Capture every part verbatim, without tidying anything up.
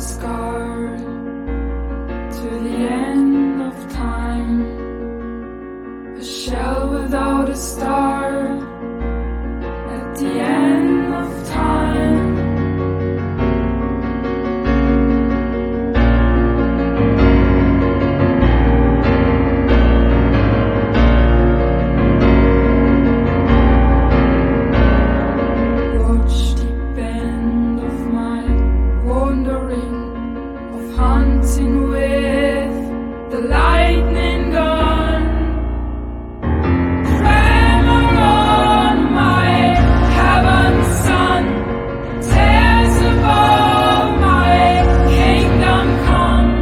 scar to the end of time, a shell without a star at the end of time. Watch the bend of my wandering, of hunting with the lightning gun. Tremor on my heaven's sun, tears above my kingdom come.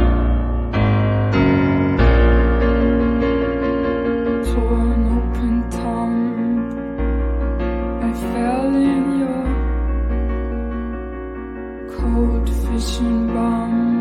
Torn open tomb, I fell in your cold fishing bum.